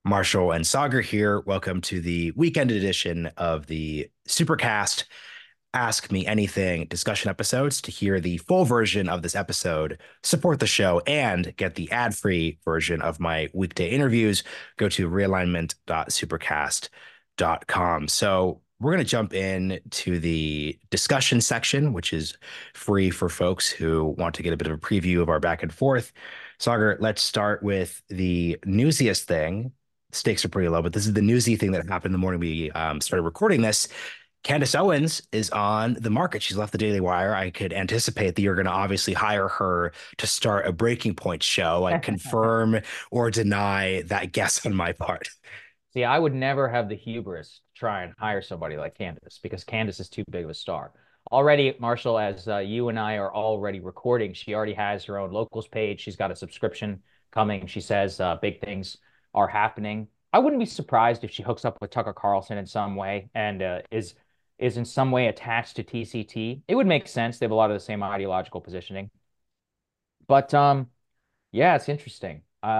Marshall and Sagar here. Welcome to the weekend edition of the Supercast Ask Me Anything discussion episodes. To hear the full version of this episode, support the show, and get the ad-free version of my weekday interviews, go to realignment.supercast.com. So we're going to jump in to the discussion section, which is free for folks who want to get a bit of a preview of our back and forth. Sagar, let's start with the newsiest thing. Stakes are pretty low, but this is the newsy thing that happened the morning we started recording this. Candace Owens is on the market. She's left the Daily Wire. I could anticipate that you're going to obviously hire her to start a Breaking Point show. I confirm or deny that guess on my part. See, I would never have the hubris to try and hire somebody like Candace because Candace is too big of a star. Already, Marshall, as you and I are already recording, she already has her own locals page. She's got a subscription coming. She says big things are happening. I wouldn't be surprised if she hooks up with Tucker Carlson in some way and is in some way attached to TCT. It would make sense. They have a lot of the same ideological positioning. But yeah, it's interesting.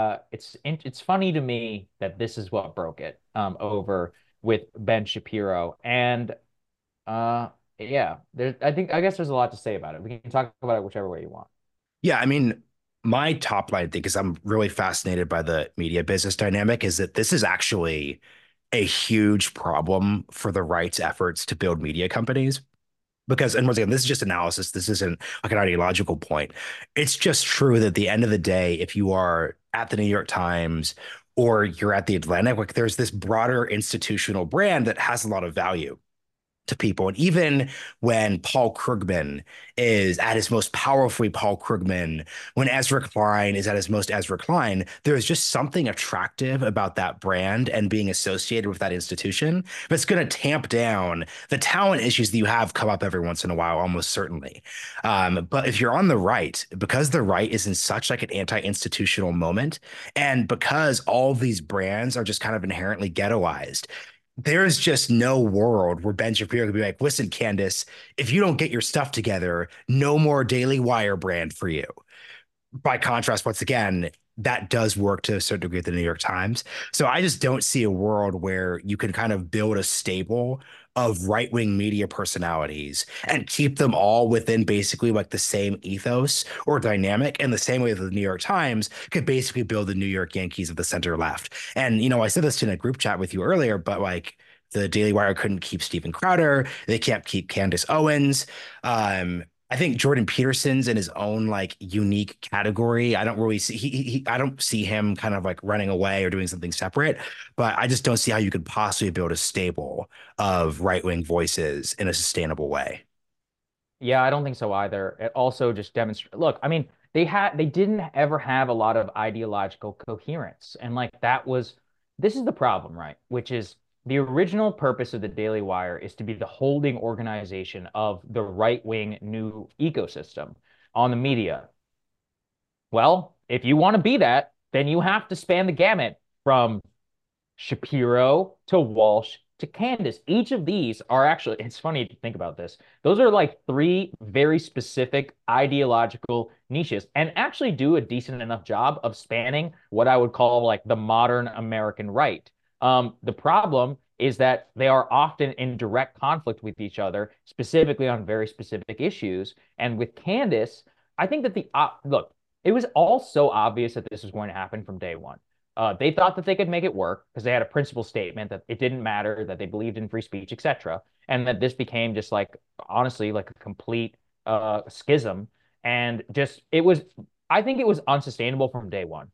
It's funny to me that this is what broke it over with Ben Shapiro, and uh, yeah, I guess there's a lot to say about it. We can talk about it whichever way you want. Yeah, I mean, my top line thing is I'm really fascinated by the media business dynamic is that this is actually a huge problem for the right's efforts to build media companies. Because, and once again, this is just analysis. This isn't like an ideological point. It's just true that at the end of the day, if you are at the New York Times or you're at the Atlantic, like there's this broader institutional brand that has a lot of value to people. And even when Paul Krugman is at his most powerfully Paul Krugman, when Ezra Klein is at his most Ezra Klein, there's just something attractive about that brand and being associated with that institution. But it's going to tamp down the talent issues that you have come up every once in a while, almost certainly. But if you're on the right, because the right is in such like an anti-institutional moment, and because all these brands are just kind of inherently ghettoized, there's just no world where Ben Shapiro could be like, listen, Candace, if you don't get your stuff together, no more Daily Wire brand for you. By contrast, once again, that does work to a certain degree at the New York Times. So I just don't see a world where you can kind of build a stable of right-wing media personalities and keep them all within basically like the same ethos or dynamic in the same way that the New York Times could basically build the New York Yankees of the center left. And, I said this in a group chat with you earlier, but like the Daily Wire couldn't keep Steven Crowder. They can't keep Candace Owens. I think Jordan Peterson's in his own like unique category. I don't really see I don't see him kind of like running away or doing something separate, but I just don't see how you could possibly build a stable of right-wing voices in a sustainable way. Yeah, I don't think so either. It also just demonstrates, look, I mean, they didn't ever have a lot of ideological coherence. And like this is the problem, right? Which is the original purpose of the Daily Wire is to be the holding organization of the right-wing new ecosystem on the media. Well, if you want to be that, then you have to span the gamut from Shapiro to Walsh to Candace. Each of these are actually, it's funny to think about this. Those are like three very specific ideological niches and actually do a decent enough job of spanning what I would call like the modern American right. The problem is that they are often in direct conflict with each other, specifically on very specific issues. And with Candace, I think that look, it was all so obvious that this was going to happen from day one. They thought that they could make it work because they had a principle statement that it didn't matter, that they believed in free speech, etc., and that this became just like honestly like a complete schism. And just it was, I think it was unsustainable from day one.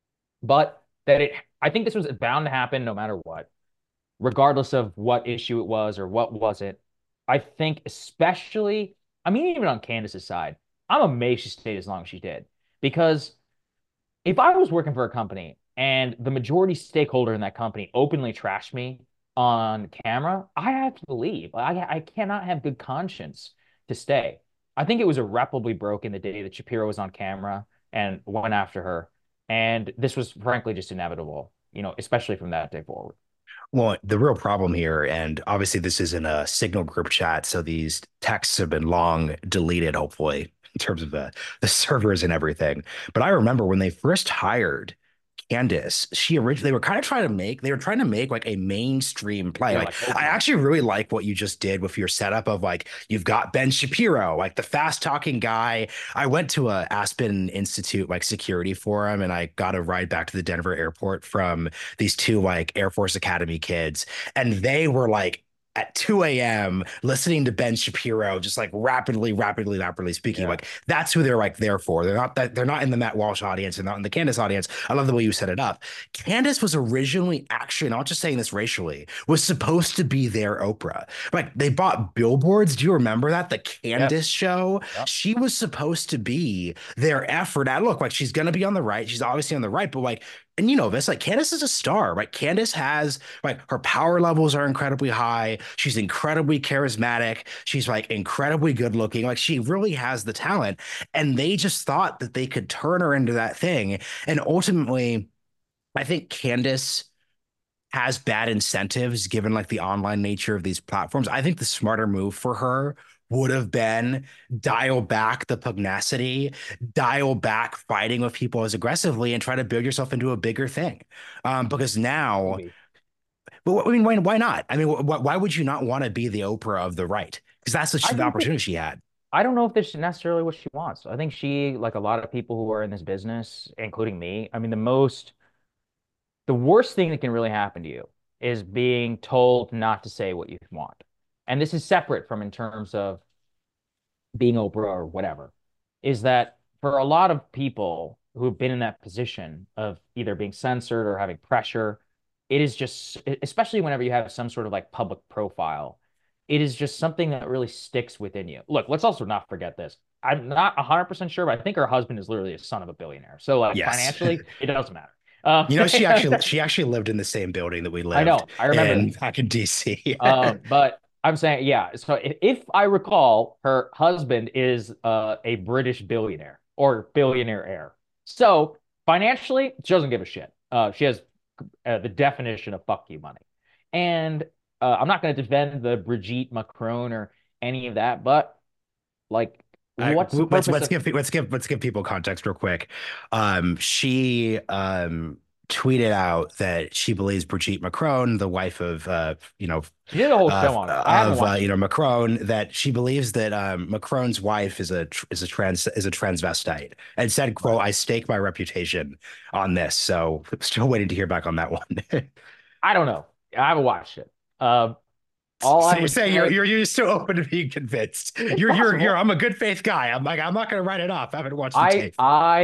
But I think this was bound to happen no matter what, regardless of what issue it was or what wasn't. I think especially, I mean, even on Candace's side, I'm amazed she stayed as long as she did because if I was working for a company and the majority stakeholder in that company openly trashed me on camera, I have to leave. I cannot have good conscience to stay. I think it was irreparably broken the day that Shapiro was on camera and went after her. And this was frankly just inevitable, especially from that day forward. Well, the real problem here, and obviously this isn't a Signal group chat, so these texts have been long deleted, hopefully, in terms of the servers and everything. But I remember when they first hired Candace, she originally they were kind of trying to make they were trying to make like a mainstream play. Yeah, Like like I Oprah. actually really like what you just did with your setup of like you've got Ben Shapiro, like the fast talking guy. I went to a Aspen Institute like security forum and I got a ride back to the Denver airport from these two like Air Force Academy kids, and they were like at 2 a.m. listening to Ben Shapiro just like rapidly speaking. Yeah. Like that's who they're like there for. They're not in the Matt Walsh audience, they're not in the Candace audience. I love the way you set it up. Candace was originally actually, not just saying this racially, was supposed to be their Oprah. Like they bought billboards. Do you remember that? The Candace Yes. show. Yep. She was supposed to be their effort at look, like she's gonna be on the right. She's obviously on the right, but like, and you know this, like Candace is a star, right? Candace has like her power levels are incredibly high. She's incredibly charismatic. She's like incredibly good looking. Like she really has the talent. And they just thought that they could turn her into that thing. And ultimately, I think Candace has bad incentives given like the online nature of these platforms. I think the smarter move for her would have been dial back the pugnacity, dial back fighting with people as aggressively, and try to build yourself into a bigger thing. Because now, Maybe. but I mean, why not? I mean, why would you not want to be the Oprah of the right? Because that's I the think that opportunity she had. I don't know if this is necessarily what she wants. I think she, like a lot of people who are in this business, including me, I mean, the worst thing that can really happen to you is being told not to say what you want. And this is separate from in terms of being Oprah or whatever, is that for a lot of people who have been in that position of either being censored or having pressure, it is just, especially whenever you have some sort of like public profile, it is just something that really sticks within you. Look, let's also not forget this. I'm not 100% sure, but I think her husband is literally a son of a billionaire. So like Yes. financially, it doesn't matter. You know, she actually lived in the same building that we I lived know, I remember that. in back in DC. But I'm saying, yeah. So if I recall, her husband is a British billionaire or billionaire heir. So financially, she doesn't give a shit. She has the definition of fuck you money. And I'm not going to defend the Brigitte Macron or any of that, but like, what's the purpose of? Let's give people context real quick. She tweeted out that she believes Brigitte Macron, the wife of She did a whole show on it. I haven't watched it. Macron, that she believes that Macron's wife is a transvestite, and said, Right. "quote I stake my reputation on this." So still waiting to hear back on that one. I don't know. I haven't watched it. Um, all So I you're would saying say, you're still open to being convinced. it's You're possible. I'm a good faith guy. I'm like I'm not gonna write it off. I haven't watched the tape.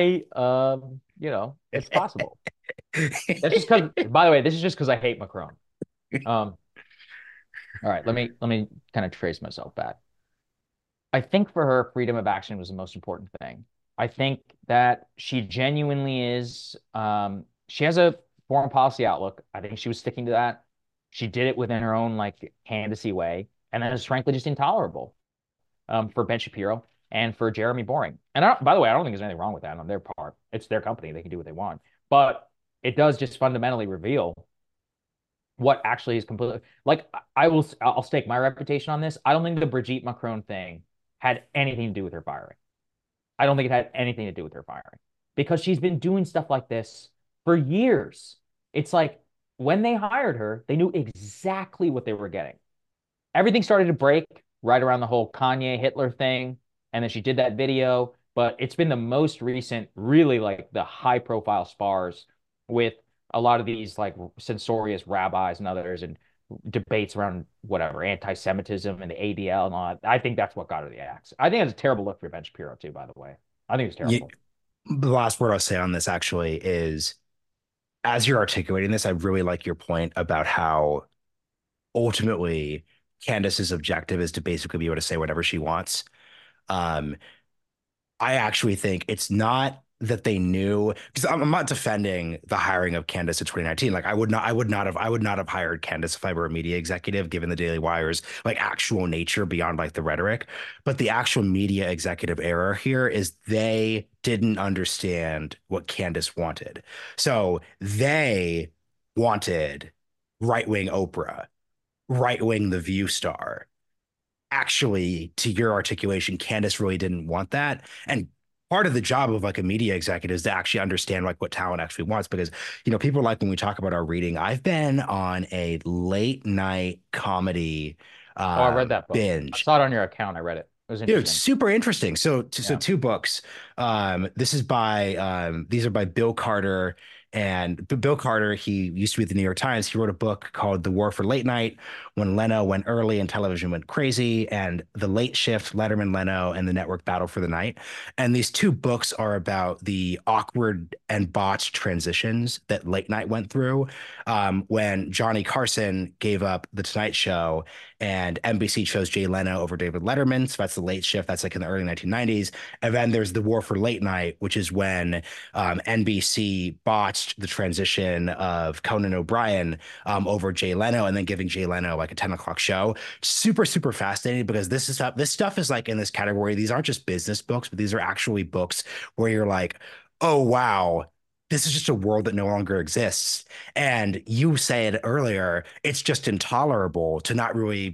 It's possible. That's just because, by the way, this is just because I hate Macron. Um, all right, let me kind of trace myself back. I think for her, freedom of action was the most important thing. I think that she genuinely is, she has a foreign policy outlook. I think she was sticking to that. She did it within her own like candidacy way, and that is frankly just intolerable for Ben Shapiro and for Jeremy Boring. And by the way, I don't think there's anything wrong with that on their part. It's their company; they can do what they want. But it does just fundamentally reveal what actually is completely like I'll stake my reputation on this. I don't think the Brigitte Macron thing had anything to do with her firing. I don't think it had anything to do with her firing because she's been doing stuff like this for years. It's like when they hired her, they knew exactly what they were getting. Everything started to break right around the whole Kanye Hitler thing, and then she did that video. But it's been the most recent, really like the high profile spars with a lot of these like censorious rabbis and others and debates around whatever anti-Semitism and the ADL and all that. I think that's what got her the axe. I think it's a terrible look for Ben Shapiro too, by the way. I think it's You, terrible. the last word I'll say on this actually is, as you're articulating this, I really like your point about how ultimately Candace's objective is to basically be able to say whatever she wants. Um, I actually think it's not that they knew, because I'm not defending the hiring of Candace in 2019. Like I would not have hired Candace if I were a media executive, given the Daily Wire's like actual nature beyond like the rhetoric. But the actual media executive error here is they didn't understand what Candace wanted. So they wanted right wing Oprah, right wing The View star. Actually, to your articulation, Candace really didn't want that. And part of the job of like a media executive is to actually understand like what talent actually wants. Because, people like when we talk about our reading, I've been on a late night comedy Oh, I read that book. I binge. saw it on your account. I read it. It was Dude, interesting. super interesting. So Yeah. two books. These are by Bill Carter. And Bill Carter, he used to be at the New York Times. He wrote a book called The War for Late Night, When Leno Went Early and Television Went Crazy, and The Late Shift, Letterman, Leno, and the Network Battle for the Night. And these two books are about the awkward and botched transitions that late night went through, when Johnny Carson gave up The Tonight Show and NBC chose Jay Leno over David Letterman. So that's the late shift. That's like in the early 1990s. And then there's the War for Late Night, which is when NBC botched the transition of Conan O'Brien over Jay Leno and then giving Jay Leno like a 10 o'clock show. Super, super fascinating because this stuff is like in this category. These aren't just business books, but these are actually books where you're like, oh, wow. This is just a world that no longer exists. And you said earlier, it's just intolerable to not really,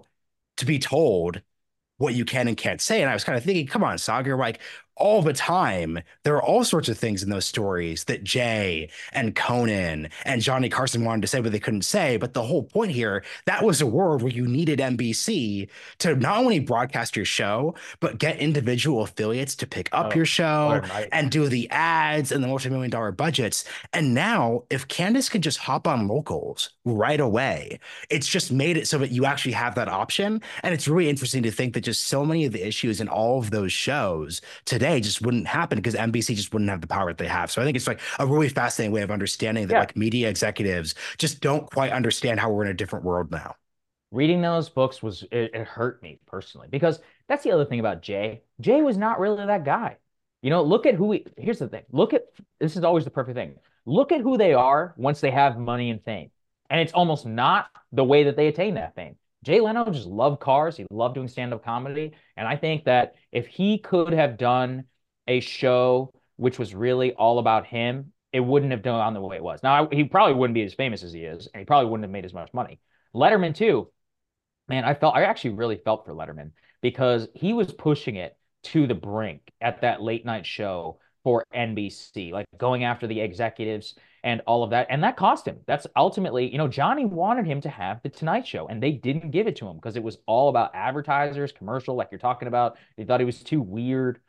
to be told what you can and can't say. And I was kind of thinking, come on, Sagar, like all the time, there are all sorts of things in those stories that Jay and Conan and Johnny Carson wanted to say, but they couldn't say. But the whole point here, that was a world where you needed NBC to not only broadcast your show, but get individual affiliates to pick up Oh, your what show a and nightmare. do the ads and the multi-million dollar budgets. And now, if Candace can just hop on locals right away, it's just made it so that you actually have that option. And it's really interesting to think that just so many of the issues in all of those shows today just wouldn't happen because NBC just wouldn't have the power that they have. So I think it's like a really fascinating way of understanding that Yeah. like media executives just don't quite understand how we're in a different world now. Reading those books it hurt me personally because that's the other thing about Jay. Jay was not really that guy. Look at here's the thing. This is always the perfect thing. Look at who they are once they have money and fame. And it's almost not the way that they attain that fame. Jay Leno just loved cars. He loved doing stand-up comedy. And I think that if he could have done a show which was really all about him, it wouldn't have done the way it was. Now, he probably wouldn't be as famous as he is, and he probably wouldn't have made as much money. Letterman, too. Man, I actually really felt for Letterman because he was pushing it to the brink at that late night show for NBC, like going after the executives and all of that. And that cost him. That's ultimately, Johnny wanted him to have the Tonight Show, and they didn't give it to him because it was all about advertisers, commercial, like you're talking about. They thought he was too weird.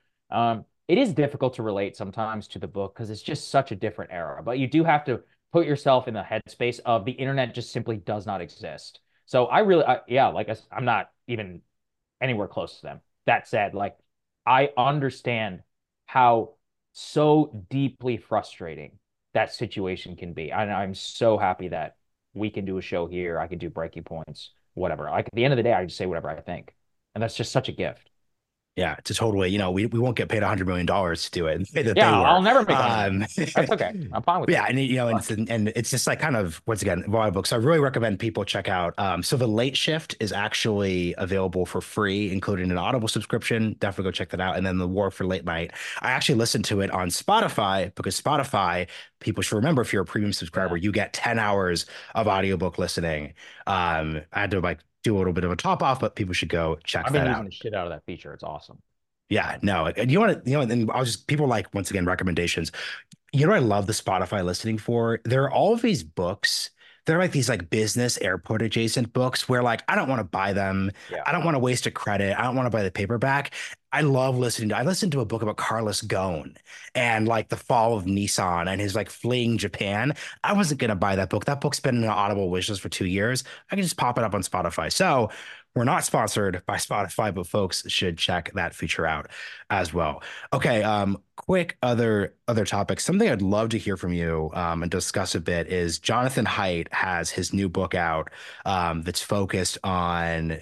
It is difficult to relate sometimes to the book because it's just such a different era, but you do have to put yourself in the headspace of the internet just simply does not exist. So yeah, like I'm not even anywhere close to them. That said, like I understand how so deeply frustrating that situation can be. And I'm so happy that we can do a show here. I can do breaking points, whatever. Like at the end of the day, I just say whatever I think. And that's just such a gift. Yeah, to totally, we won't get paid $100 million to do it the way that Yeah, they I'll were. never make 100 million. That's okay. I'm fine with Yeah, that. and But and it's just like kind of once again a lot of books. So I really recommend people check out. So the Late Shift is actually available for free, including an Audible subscription. Definitely go check that out. And then The War for Late Night. I actually listened to it on Spotify because Spotify, people should remember if you're a premium subscriber, yeah, you get 10 hours of audiobook listening. I had to like do a little bit of a top off, but people should go check I've been that using out. the shit out of that feature. It's awesome. Yeah, no, and you want to, and I'll just people like once again recommendations. What I love the Spotify listening for? There are all of these books. They're like these like business airport adjacent books where like I don't want to buy them. Yeah. I don't want to waste a credit. I don't want to buy the paperback. I listened to a book about Carlos Ghosn and like the fall of Nissan and his like fleeing Japan. I wasn't gonna buy that book. That book's been in an Audible wishlist for 2 years. I can just pop it up on Spotify. So we're not sponsored by Spotify, but folks should check that feature out as well. Okay, quick other topics. Something I'd love to hear from you and discuss a bit is Jonathan Haidt has his new book out that's focused on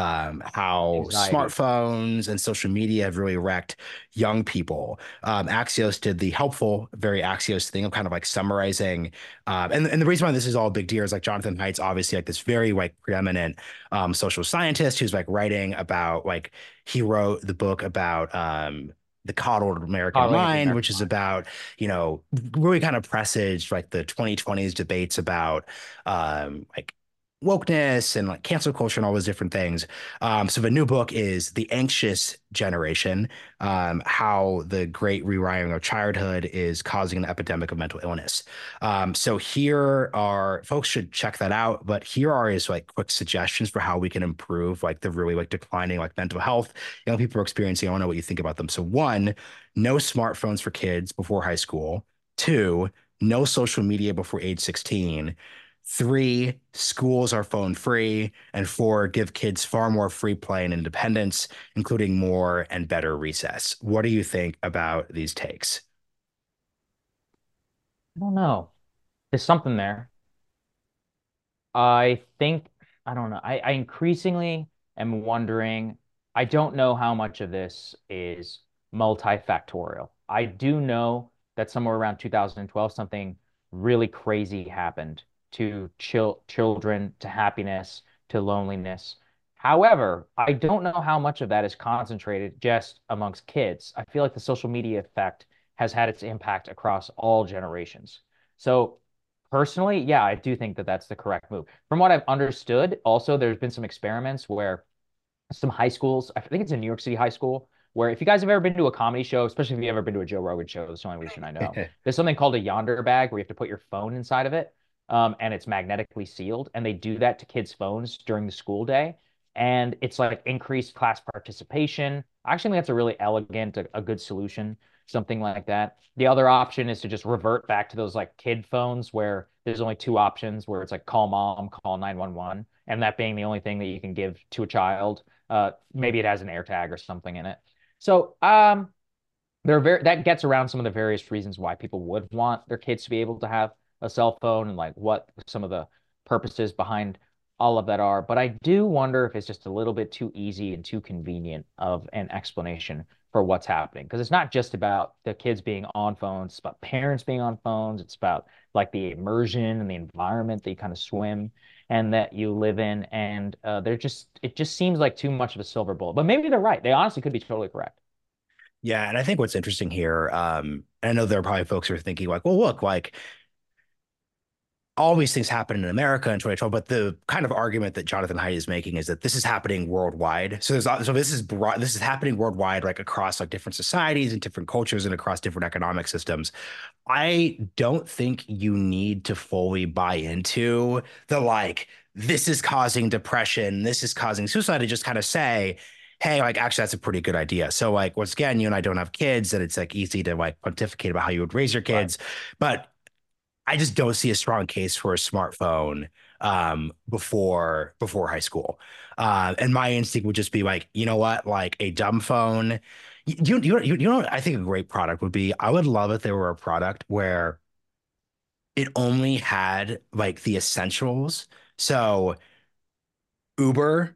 how Anxiety. smartphones and social media have really wrecked young people. Axios did the helpful, very Axios thing of kind of like summarizing. And the reason why this is all a big deal is like Jonathan Haidt's obviously like this very like preeminent social scientist who's like writing about like he wrote the book about the coddled American Coddling of the mind, American which is mind. about, really kind of presaged like the 2020s debates about like wokeness and like cancel culture and all those different things. So the new book is The Anxious Generation, how the great rewiring of childhood is causing an epidemic of mental illness. So here are folks should check that out, but here are his like quick suggestions for how we can improve like the really like declining like mental health young people are experiencing. I don't know what you think about them. So one, no smartphones for kids before high school. Two, no social media before age 16. Three, schools are phone free. And four, give kids far more free play and independence, including more and better recess. What do you think about these takes? I don't know. There's something there. I think, I don't know. I increasingly am wondering, I don't know how much of this is multifactorial. I do know that somewhere around 2012, something really crazy happened to children, to happiness, to loneliness. However, I don't know how much of that is concentrated just amongst kids. I feel like the social media effect has had its impact across all generations. So personally, yeah, I do think that that's the correct move. From what I've understood, also, there's been some experiments where some high schools, I think it's a New York City high school, where if you guys have ever been to a comedy show, especially if you've ever been to a Joe Rogan show, that's the only reason I know. There's something called a Yonder bag where you have to put your phone inside of it, and it's magnetically sealed. And they do that to kids' phones during the school day. And it's like increased class participation. I actually think that's a really elegant, a good solution, something like that. The other option is to just revert back to those like kid phones where there's only two options where it's like call mom, call 911, and that being the only thing that you can give to a child. Maybe it has an AirTag or something in it. So that gets around some of the various reasons why people would want their kids to be able to have a cell phone and like what some of the purposes behind all of that are. But I do wonder if it's just a little bit too easy and too convenient of an explanation for what's happening. Because it's not just about the kids being on phones, it's about parents being on phones, it's about like the immersion and the environment that you kind of swim and that you live in. And it just seems like too much of a silver bullet. But maybe they're right. They honestly could be totally correct. Yeah, and I think what's interesting here, and I know there are probably folks who are thinking like, well, look, like all these things happen in America in 2012, but the kind of argument that Jonathan Haidt is making is that this is happening worldwide. So this is broad, this is happening worldwide, like across like different societies and different cultures and across different economic systems. I don't think you need to fully buy into the like this is causing depression, this is causing suicide, to just kind of say, hey, like actually that's a pretty good idea. So like once again, you and I don't have kids, and it's like easy to like pontificate about how you would raise your Right. kids, but I just don't see a strong case for a smartphone before high school. And my instinct would just be like, you know what, like a dumb phone. You know what I think a great product would be? I would love if there were a product where it only had like the essentials. So Uber,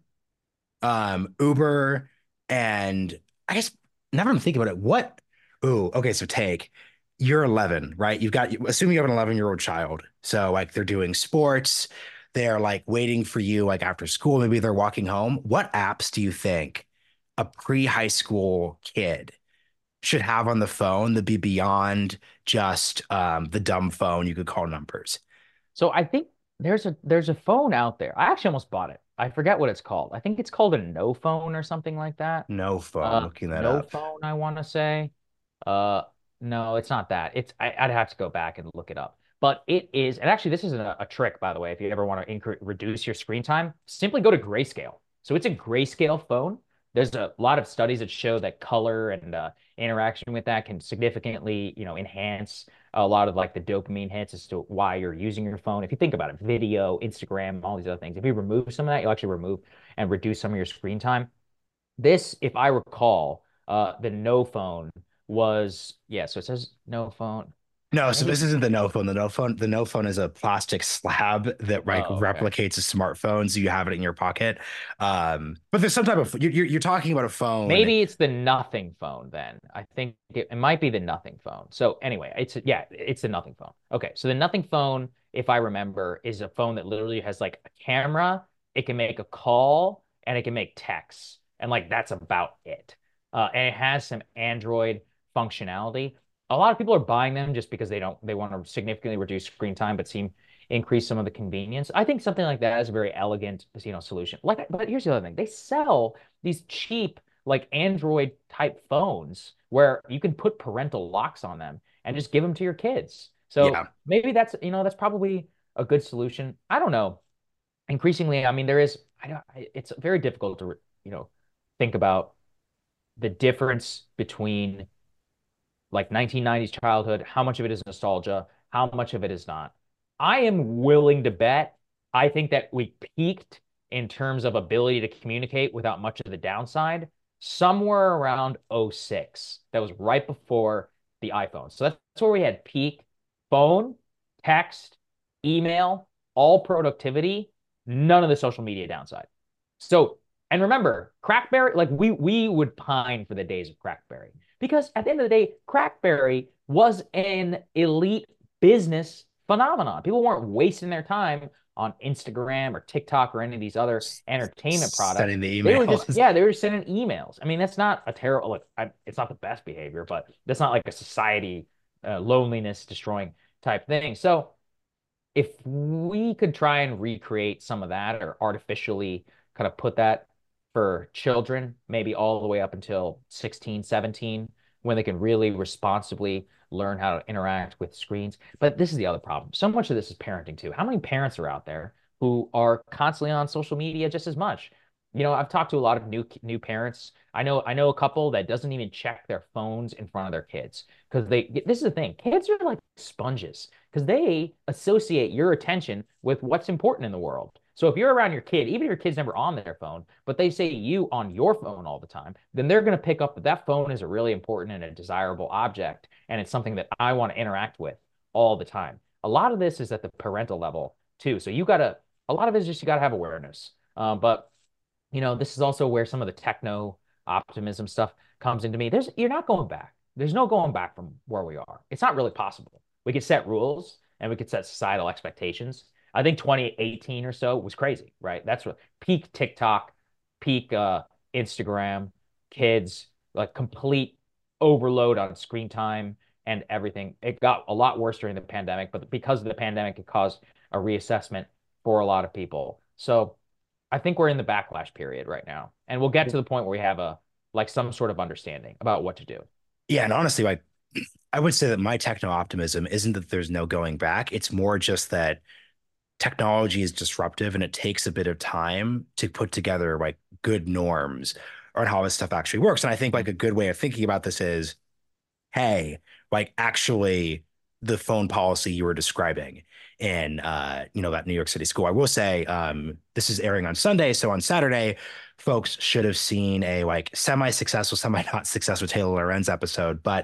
Uber, and I guess now that I'm thinking about it, what? Ooh, okay. So take you're 11, right? Assuming you have an 11-year-old child. So like they're doing sports, they're like waiting for you like after school, maybe they're walking home. What apps do you think a pre-high school kid should have on the phone that be beyond just the dumb phone you could call numbers? So I think there's a phone out there. I actually almost bought it. I forget what it's called. I think it's called a no phone or something like that. No phone, looking that No up. phone, I want to say. Uh, no, it's not that. I'd have to go back and look it up. But it is, and actually, this is a trick, by the way. If you ever want to reduce your screen time, simply go to grayscale. So it's a grayscale phone. There's a lot of studies that show that color and interaction with that can significantly, enhance a lot of like the dopamine hits as to why you're using your phone. If you think about it, video, Instagram, all these other things. If you remove some of that, you'll actually remove and reduce some of your screen time. This, if I recall, the no phone was, yeah, so it says no phone. No, so Maybe this isn't the no phone. The no phone is a plastic slab that like oh, okay. replicates a smartphone, so you have it in your pocket. But there's some type of you're talking about a phone. Maybe it's the nothing phone then. I think it might be the nothing phone. So anyway, it's the nothing phone. Okay, so the nothing phone, if I remember, is a phone that literally has like a camera, it can make a call, and it can make texts. And like that's about it. And it has some Android functionality. A lot of people are buying them just because they want to significantly reduce screen time, but seem increase some of the convenience. I think something like that is a very elegant, solution. Like, but here's the other thing: they sell these cheap, like Android type phones where you can put parental locks on them and just give them to your kids. So Yeah. maybe that's probably a good solution. I don't know. Increasingly, I mean, there is, I don't, it's very difficult to, think about the difference between like 1990s childhood, how much of it is nostalgia, how much of it is not. I am willing to bet I think that we peaked in terms of ability to communicate without much of the downside somewhere around '06. That was right before the iPhone. So that's where we had peak phone, text, email, all productivity, none of the social media downside. So, and remember, Crackberry, like we would pine for the days of Crackberry. Because at the end of the day, Crackberry was an elite business phenomenon. People weren't wasting their time on Instagram or TikTok or any of these other entertainment products. Sending the They were just, emails. yeah, they were sending emails. I mean, that's not a terrible, look, it's not the best behavior, but that's not like a society loneliness destroying type thing. So if we could try and recreate some of that or artificially kind of put that for children, maybe all the way up until 16, 17, when they can really responsibly learn how to interact with screens. But this is the other problem. So much of this is parenting too. How many parents are out there who are constantly on social media just as much? I've talked to a lot of new parents. I know a couple that doesn't even check their phones in front of their kids because this is the thing. Kids are like sponges because they associate your attention with what's important in the world. So if you're around your kid, even if your kid's never on their phone, but they say you on your phone all the time, then they're going to pick up that that phone is a really important and a desirable object, and it's something that I want to interact with all the time. A lot of this is at the parental level too. So a lot of it is just you got to have awareness. But this is also where some of the techno optimism stuff comes into me. You're not going back. There's no going back from where we are. It's not really possible. We could set rules and we could set societal expectations. I think 2018 or so was crazy, right? That's what peak TikTok, peak Instagram, kids, like complete overload on screen time and everything. It got a lot worse during the pandemic, but because of the pandemic, it caused a reassessment for a lot of people. So I think we're in the backlash period right now, and we'll get to the point where we have some sort of understanding about what to do. Yeah, and honestly, like I would say that my techno optimism isn't that there's no going back. It's more just that technology is disruptive and it takes a bit of time to put together like good norms on how this stuff actually works. And I think like a good way of thinking about this is, hey, like actually the phone policy you were describing in that New York City school. I will say this is airing on Sunday, so on Saturday folks should have seen a like semi-successful, semi-not successful Taylor Lorenz episode. But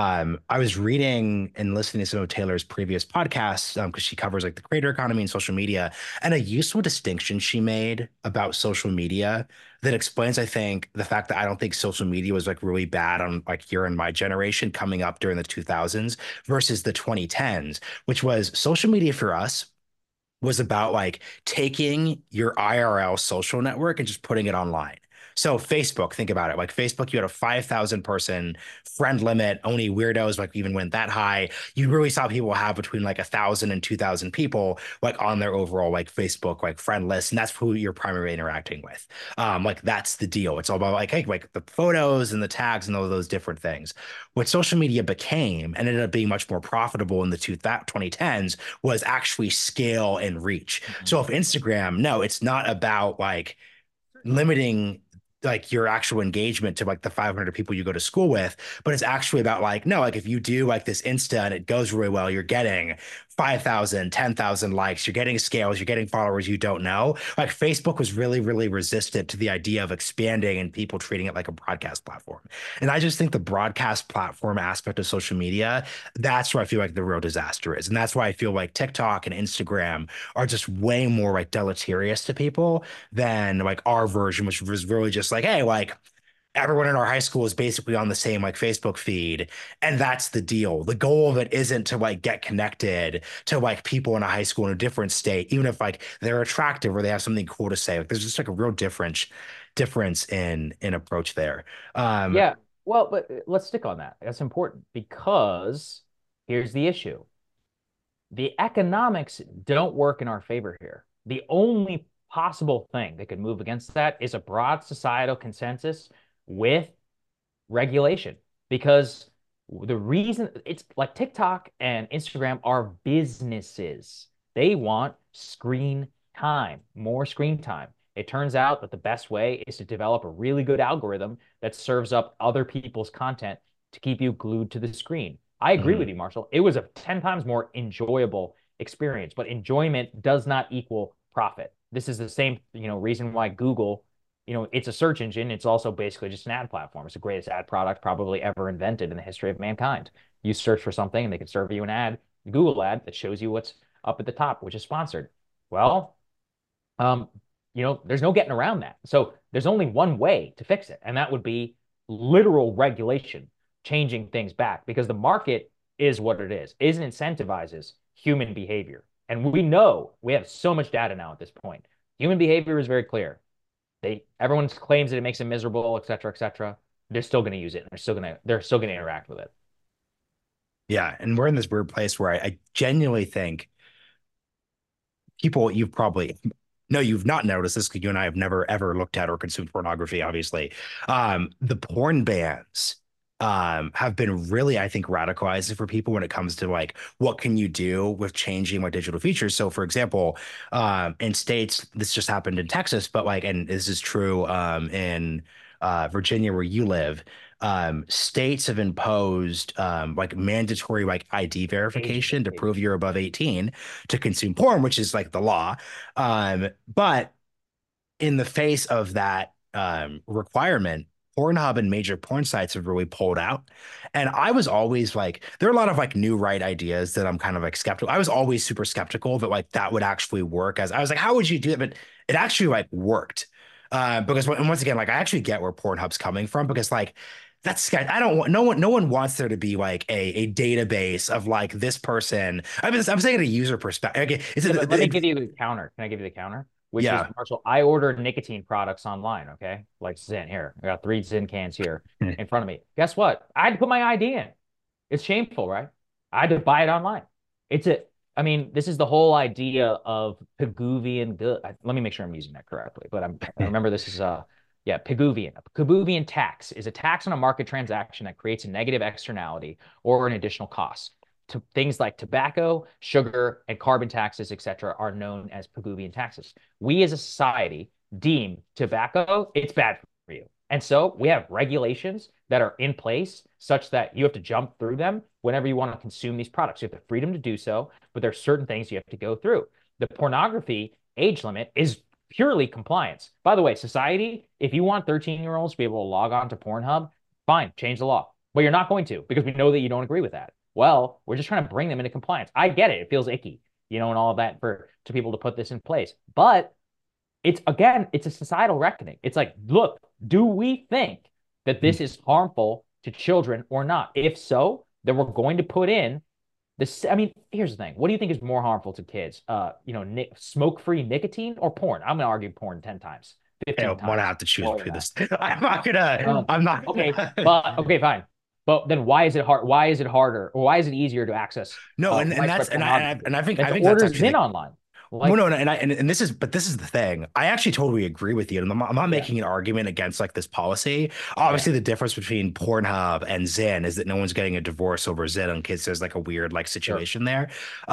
I was reading and listening to some of Taylor's previous podcasts because she covers like the creator economy and social media, and a useful distinction she made about social media that explains, I think, the fact that I don't think social media was like really bad on like here in my generation coming up during the 2000s versus the 2010s, which was social media for us was about like taking your IRL social network and just putting it online. So Facebook, think about it. Like Facebook, you had a 5,000 person friend limit. Only weirdos like even went that high. You really saw people have between like 1,000 and 2,000 people like on their overall like Facebook like friend list, and that's who you're primarily interacting with. Like that's the deal. It's all about like hey, like the photos and the tags and all of those different things. What social media became and ended up being much more profitable in the 2010s was actually scale and reach. Mhm. So if Instagram, no, it's not about like limiting like your actual engagement to like the 500 people you go to school with, but it's actually about like no, like if you do like this Insta and it goes really well, you're getting 5,000, 10,000 likes, you're getting scales, you're getting followers you don't know. Like Facebook was really, really resistant to the idea of expanding and people treating it like a broadcast platform. And I just think the broadcast platform aspect of social media, that's where I feel like the real disaster is. And that's why I feel like TikTok and Instagram are just way more like deleterious to people than like our version, which was really just like, hey, like everyone in our high school is basically on the same like Facebook feed. And that's the deal. The goal of it isn't to like get connected to like people in a high school in a different state, even if like they're attractive or they have something cool to say. Like there's just like a real difference in approach there. Um, Yeah, well, but let's stick on that. That's important because here's the issue. The economics don't work in our favor here. The only possible thing that could move against that is a broad societal consensus with regulation. Because the reason it's like TikTok and Instagram are businesses. They want screen time, more screen time. It turns out that the best way is to develop a really good algorithm that serves up other people's content to keep you glued to the screen. I agree with Mhm. you, Marshall. It was a 10 times more enjoyable experience, but enjoyment does not equal profit. This is the same, reason why Google, it's a search engine. It's also basically just an ad platform. It's the greatest ad product probably ever invented in the history of mankind. You search for something and they can serve you an ad, Google ad that shows you what's up at the top, which is sponsored. Well, um, there's no getting around that. So there's only one way to fix it, and that would be literal regulation, changing things back because the market is what it is. It incentivizes human behavior. And we know we have so much data now at this point. Human behavior is very clear. Everyone claims that it makes them miserable, et cetera, et cetera. They're still going to use it. And they're still going to interact with it. Yeah, and we're in this weird place where I genuinely think people you've probably no, you've not noticed this because you and I have never ever looked at or consumed pornography, obviously. The porn bans have been really, I think, radicalizing for people when it comes to like what can you do with changing like digital features. So, for example, in states, this just happened in Texas, but like, and this is true in Virginia where you live. States have imposed like mandatory like ID Age verification to prove verification. you're above 18 to consume porn, which is like the law. But in the face of that requirement, Pornhub and major porn sites have really pulled out. And I was always like, there are a lot of like new right ideas that I'm kind of like skeptical. I was always super skeptical that like that would actually work. As I was like, how would you do it? But it actually like worked. Because and once again, like I actually get where Pornhub's coming from because like that's I don't want no one wants there to be like a database of like this person. I mean, I'm saying it a user perspective. Okay, Yeah, but let me give you the counter. Can I give you the counter? Which is, yeah. Marshall, I ordered nicotine products online, okay? Like Zyn here. I got 3 Zyn cans here in front of me. Guess what? I had to put my ID in. It's shameful, right? I had to buy it online. I mean, this is the whole idea of Pigouvian good. Let me make sure I'm using that correctly. But I remember this is yeah, Pigouvian. A Pigouvian tax is a tax on a market transaction that creates a negative externality or an additional cost. Things like tobacco, sugar, and carbon taxes, etc., are known as Pigouvian taxes. We as a society deem tobacco, it's bad for you. And so we have regulations that are in place such that you have to jump through them whenever you want to consume these products. You have the freedom to do so, but there are certain things you have to go through. The pornography age limit is purely compliance. By the way, society, if you want 13-year-olds to be able to log on to Pornhub, fine, change the law. But you're not going to because we know that you don't agree with that. Well, we're just trying to bring them into compliance. I get it. It feels icky, and all of that for to people to put this in place. But it's a societal reckoning. It's like, look, do we think that this is harmful to children or not? If so, then we're going to put in this. I mean, here's the thing. What do you think is more harmful to kids? Smoke-free nicotine or porn? I'm gonna argue porn 10 times, I 15 want to times have to choose more than between that. this. I'm not gonna. I'm not. Okay, but okay, fine. But then why is it hard? Why is it harder, or why is it easier to access No, and that's widespread pornography and than I to think that's order actually Zyn the online? well, Like, no, and this is but this is the thing. I actually totally agree with you, and I'm not yeah, making an argument against like this policy. yeah, Obviously, the difference between Pornhub and Zen is that no one's getting a divorce over Zen in case there's like a weird like sure. situation there.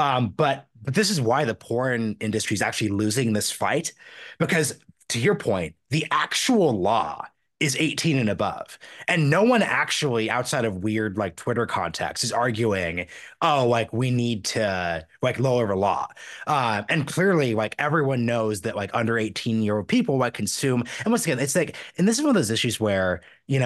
But this is why the porn industry is actually losing this fight because to your point, the actual law is 18 and above. And no one actually, outside of weird like Twitter context, is arguing, oh, like we need to like lower the law. And clearly, like everyone knows that like under 18-year-old people like consume. And once again, it's like, and this is one of those issues where,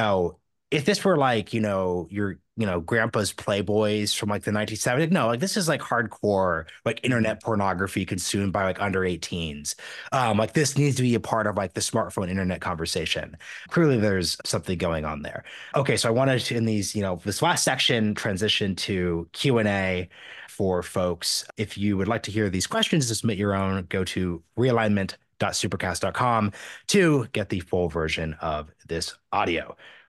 if this were like, your, grandpa's Playboys from like the 1970s, no, like this is like hardcore, like Mhm. internet pornography consumed by like under 18s. Like this needs to be a part of like the smartphone internet conversation. Clearly, there's something going on there. Okay, so I wanted to, in these, this last section, transition to Q&A for folks. If you would like to hear these questions to submit your own, go to realignment.supercast.com to get the full version of this audio.